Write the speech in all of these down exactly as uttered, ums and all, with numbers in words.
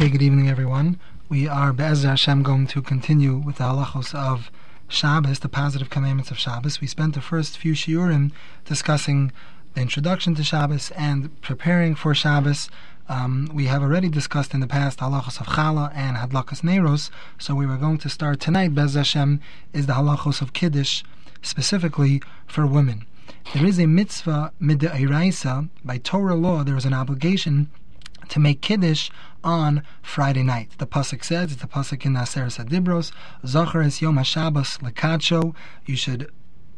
Okay, good evening everyone. We are Be'ezer Hashem going to continue with the halachos of Shabbos, the positive commandments of Shabbos. We spent the first few shiurim discussing the introduction to Shabbos and preparing for Shabbos. Um, we have already discussed in the past halachos of Chala and Hadlakas Neiros, so we were going to start tonight, Be'ezer Hashem, is the halachos of Kiddush, specifically for women. There is a mitzvah mid'oraisa, by Torah law there is an obligation to make Kiddush on Friday night. The pasuk says, it's the pasuk in Aseret Hadibros, Zachar es Yom HaShabbos lekadsho. You should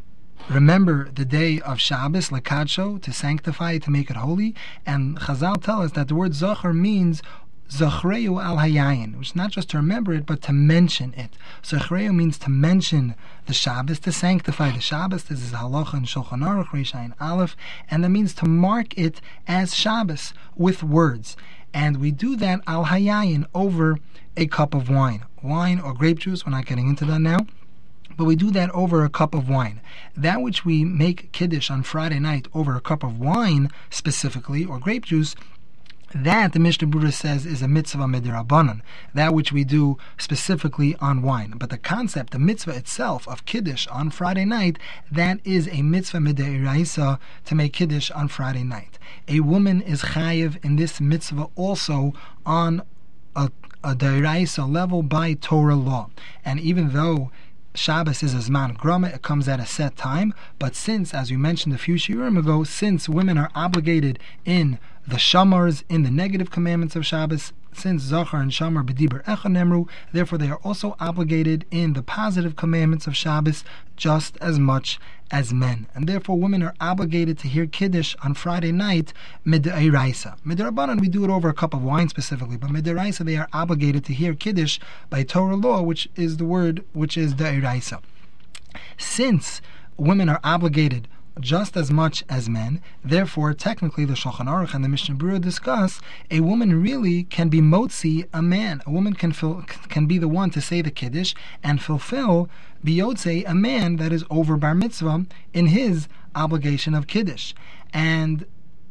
remember the day of Shabbos lekadsho, to sanctify it, to make it holy. And Chazal tell us that the word Zachar means Zachreu al Hayayin, which is not just to remember it, but to mention it. Zachreu means to mention the Shabbos, to sanctify the Shabbos. This is halacha in Shulchan Aruch, Reish Ayin Aleph, and that means to mark it as Shabbos with words. And we do that al Hayayin, over a cup of wine. Wine or grape juice, we're not getting into that now, but we do that over a cup of wine. That which we make Kiddush on Friday night over a cup of wine specifically, or grape juice, that, the Mishnah Berurah says, is a mitzvah midirabanan, that which we do specifically on wine. But the concept, the mitzvah itself of Kiddush on Friday night, that is a mitzvah midiraisa, to make Kiddush on Friday night. A woman is chayiv in this mitzvah also on a, a diraisa level by Torah law. And even though Shabbos is a Zman Grama, it comes at a set time, but since, as we mentioned a few shiurim ago, since women are obligated in the Shamars, in the negative commandments of Shabbos, since Zachar and Shamar b'diber echad nemru, therefore they are also obligated in the positive commandments of Shabbos just as much as men. And therefore women are obligated to hear Kiddush on Friday night mid'oraisa. Mid'rabanan, we do it over a cup of wine specifically, but mid'oraisa, they are obligated to hear Kiddush by Torah law, which is the word, which is d'oraisa. Since women are obligated just as much as men, therefore technically the Shulchan Aruch and the Mishnah Berurah discuss, a woman really can be motzi a man. A woman can fil- can be the one to say the Kiddush and fulfill biyotze a man that is over bar mitzvah in his obligation of Kiddush. And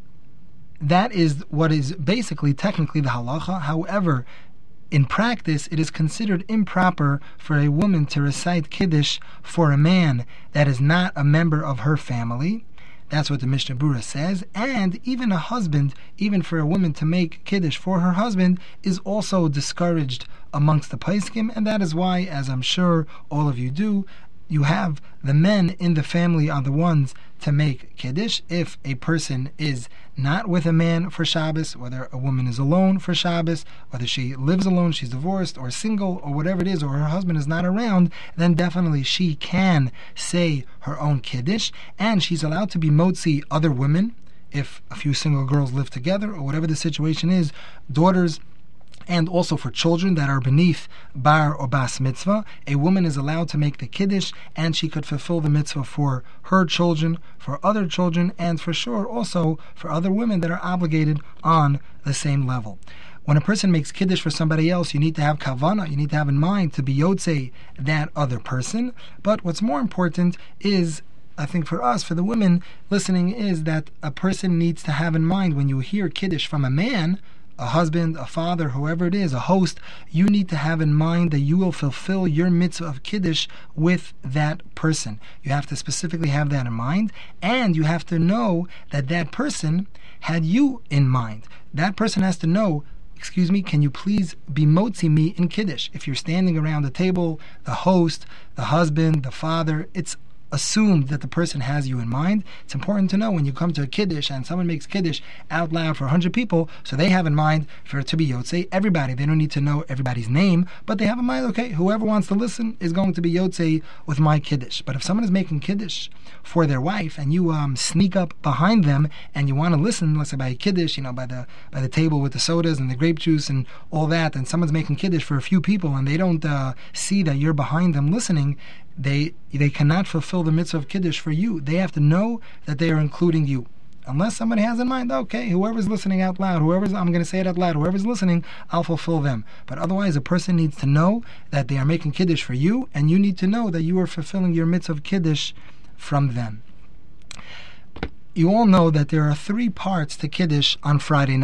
that is what is basically technically the halacha. However, in practice, it is considered improper for a woman to recite Kiddush for a man that is not a member of her family. That's what the Mishnah Berurah says. And even a husband, even for a woman to make Kiddush for her husband, is also discouraged amongst the Paiskim. And that is why, as I'm sure all of you do, you have the men in the family are the ones to make Kiddush. If a person is not with a man for Shabbos, whether a woman is alone for Shabbos, whether she lives alone, she's divorced, or single, or whatever it is, or her husband is not around, then definitely she can say her own Kiddush, and she's allowed to be motzi other women, if a few single girls live together, or whatever the situation is, daughters, and also for children that are beneath bar or bas mitzvah. A woman is allowed to make the Kiddush, and she could fulfill the mitzvah for her children, for other children, and for sure also for other women that are obligated on the same level. When a person makes Kiddush for somebody else, you need to have kavana, you need to have in mind to be yotze that other person. But what's more important is, I think for us, for the women listening, is that a person needs to have in mind, when you hear Kiddush from a man, a husband, a father, whoever it is, a host, you need to have in mind that you will fulfill your mitzvah of Kiddush with that person. You have to specifically have that in mind, and you have to know that that person had you in mind. That person has to know, excuse me, can you please be motzi me in Kiddush? If you're standing around the table, the host, the husband, the father, it's assumed that the person has you in mind. It's important to know when you come to a Kiddush and someone makes Kiddush out loud for one hundred people, so they have in mind for it to be Yotze everybody. They don't need to know everybody's name, but they have in mind, okay, whoever wants to listen is going to be Yotze with my Kiddush. But if someone is making Kiddush for their wife and you um, sneak up behind them and you want to listen, let's say by a Kiddush, you know, by the by the table with the sodas and the grape juice and all that, and someone's making Kiddush for a few people and they don't uh, see that you're behind them listening, They they cannot fulfill the mitzvah of Kiddush for you. They have to know that they are including you. Unless somebody has in mind, okay, whoever's listening out loud, whoever's, I'm going to say it out loud, whoever's listening, I'll fulfill them. But otherwise, a person needs to know that they are making Kiddush for you, and you need to know that you are fulfilling your mitzvah of Kiddush from them. You all know that there are three parts to Kiddush on Friday night.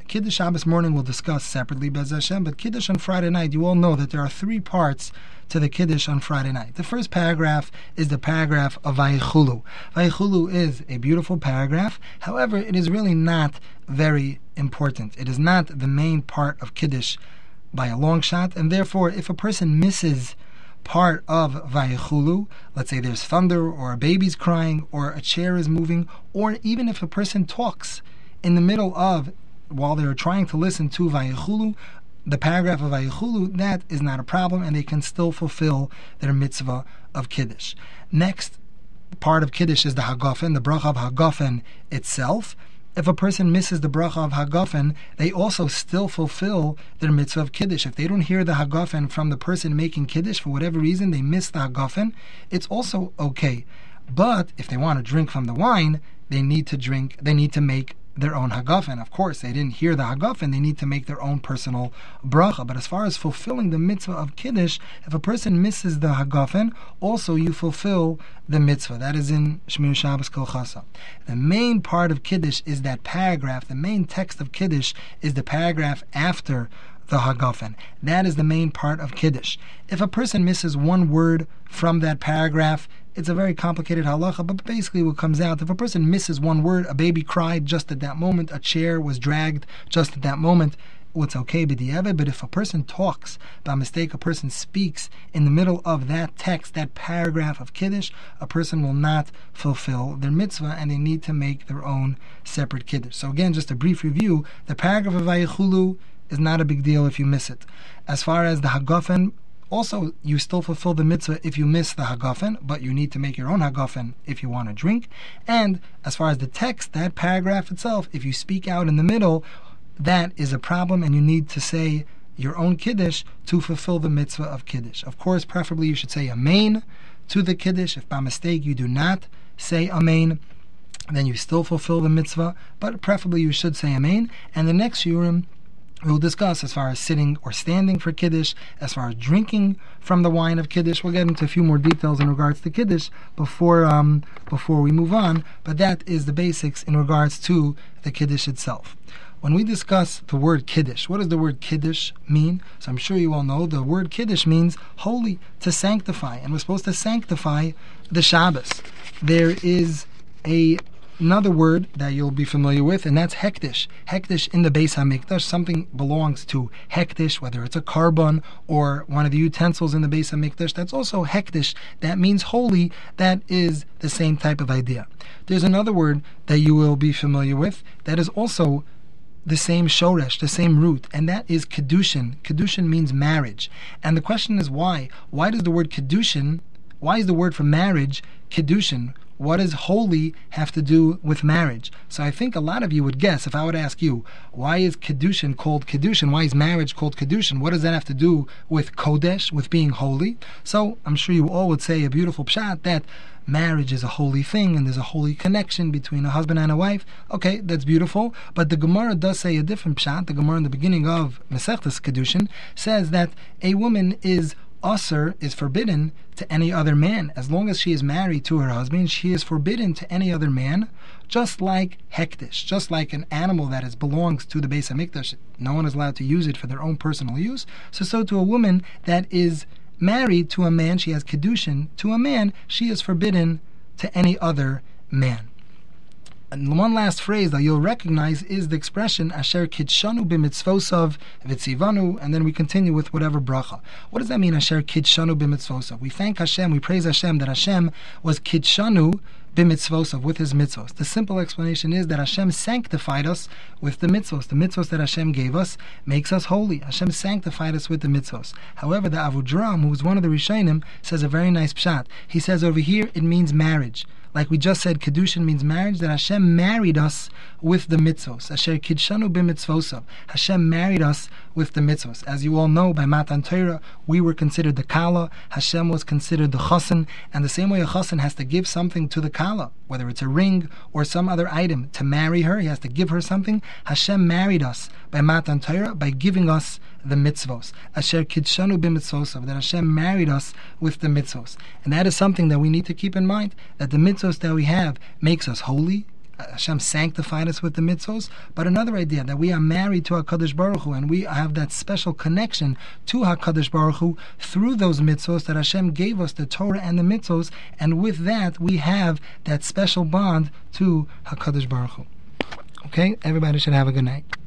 Kiddush Shabbos morning we'll discuss separately, Bez Hashem, but Kiddush on Friday night, you all know that there are three parts to the Kiddush on Friday night. The first paragraph is the paragraph of Vayichulu. Vayichulu is a beautiful paragraph, however, it is really not very important. It is not the main part of Kiddush by a long shot, and therefore, if a person misses part of Vayichulu, let's say there's thunder, or a baby's crying, or a chair is moving, or even if a person talks in the middle of, while they're trying to listen to Vayichulu, the paragraph of Vayichulu, that is not a problem, and they can still fulfill their mitzvah of Kiddush. Next part of Kiddush is the Hagafen, the bracha of Hagafen itself. If a person misses the bracha of Hagafen, they also still fulfill their mitzvah of Kiddush. If they don't hear the Hagafen from the person making Kiddush, for whatever reason they miss the Hagafen, it's also okay. But if they want to drink from the wine, they need to drink, they need to make their own Hagafen. Of course, they didn't hear the Hagafen, they need to make their own personal bracha. But as far as fulfilling the mitzvah of Kiddush, if a person misses the Hagafen, also you fulfill the mitzvah. That is in Shmir Shabbos Kol Chasa. The main part of Kiddush is that paragraph. The main text of Kiddush is the paragraph after the Hagafen. That is the main part of Kiddush. If a person misses one word from that paragraph, it's a very complicated halacha, but basically what comes out, if a person misses one word, a baby cried just at that moment, a chair was dragged just at that moment, well, it's okay b'diavad. But if a person talks by mistake, a person speaks in the middle of that text, that paragraph of Kiddush, a person will not fulfill their mitzvah, and they need to make their own separate Kiddush. So again, just a brief review, the paragraph of Vayichulu is not a big deal if you miss it. As far as the Hagafen, also, you still fulfill the mitzvah if you miss the Hagafen, but you need to make your own Hagafen if you want to drink. And as far as the text, that paragraph itself, if you speak out in the middle, that is a problem, and you need to say your own Kiddush to fulfill the mitzvah of Kiddush. Of course, preferably you should say Amen to the Kiddush. If by mistake you do not say Amen, then you still fulfill the mitzvah, but preferably you should say Amen. And the next Shiurim, we'll discuss as far as sitting or standing for Kiddush, as far as drinking from the wine of Kiddush. We'll get into a few more details in regards to Kiddush before um, before we move on, but that is the basics in regards to the Kiddush itself. When we discuss the word Kiddush, what does the word Kiddush mean? So I'm sure you all know the word Kiddush means holy, to sanctify, and we're supposed to sanctify the Shabbos. There is a another word that you'll be familiar with, and that's hektish. Hektish in the Beis HaMikdash, something belongs to hektish, whether it's a carbon or one of the utensils in the Beis HaMikdash, that's also hektish. That means holy. That is the same type of idea. There's another word that you will be familiar with that is also the same shoresh, the same root, and that is kedushin. Kedushin means marriage. And the question is why? Why does the word kedushin, why is the word for marriage kedushin? What does holy have to do with marriage? So I think a lot of you would guess, if I would ask you, why is Kedushin called Kedushin? Why is marriage called Kedushin? What does that have to do with Kodesh, with being holy? So I'm sure you all would say a beautiful pshat that marriage is a holy thing and there's a holy connection between a husband and a wife. Okay, that's beautiful. But the Gemara does say a different pshat. The Gemara in the beginning of Masechtas Kedushin says that a woman is Asur, is forbidden to any other man. As long as she is married to her husband, she is forbidden to any other man, just like hektish, just like an animal that is belongs to the Beis HaMikdash. No one is allowed to use it for their own personal use. So, so to a woman that is married to a man, she has kedushin to a man, she is forbidden to any other man. And one last phrase that you'll recognize is the expression Asher Kidshanu b'mitzvosav v'tzivanu, and then we continue with whatever bracha. What does that mean, Asher Kidshanu b'mitzvosav? We thank Hashem, we praise Hashem that Hashem was Kidshanu b'mitzvosav, with His mitzvos. The simple explanation is that Hashem sanctified us with the mitzvos. The mitzvos that Hashem gave us makes us holy. Hashem sanctified us with the mitzvos. However, the Avudraham, who is one of the Rishonim, says a very nice pshat. He says over here it means marriage. Like we just said, Kedushin means marriage, that Hashem married us with the mitzvos. Asher Kidshanu b'mitzvosav. Hashem married us with the mitzvos. As you all know, by Matan Torah, we were considered the Kala, Hashem was considered the Chassan, and the same way a Chassan has to give something to the Kala, whether it's a ring or some other item, to marry her, he has to give her something. Hashem married us by Matan Torah, by giving us the mitzvos. Asher Kidshanu b'mitzvosav, that Hashem married us with the mitzvos. And that is something that we need to keep in mind, that the mitzvos that we have makes us holy. Hashem sanctified us with the mitzvos, but another idea that we are married to HaKadosh Baruch Hu, and we have that special connection to HaKadosh Baruch Hu through those mitzvos that Hashem gave us, the Torah and the mitzvos, and with that we have that special bond to HaKadosh Baruch Hu. Okay, everybody should have a good night.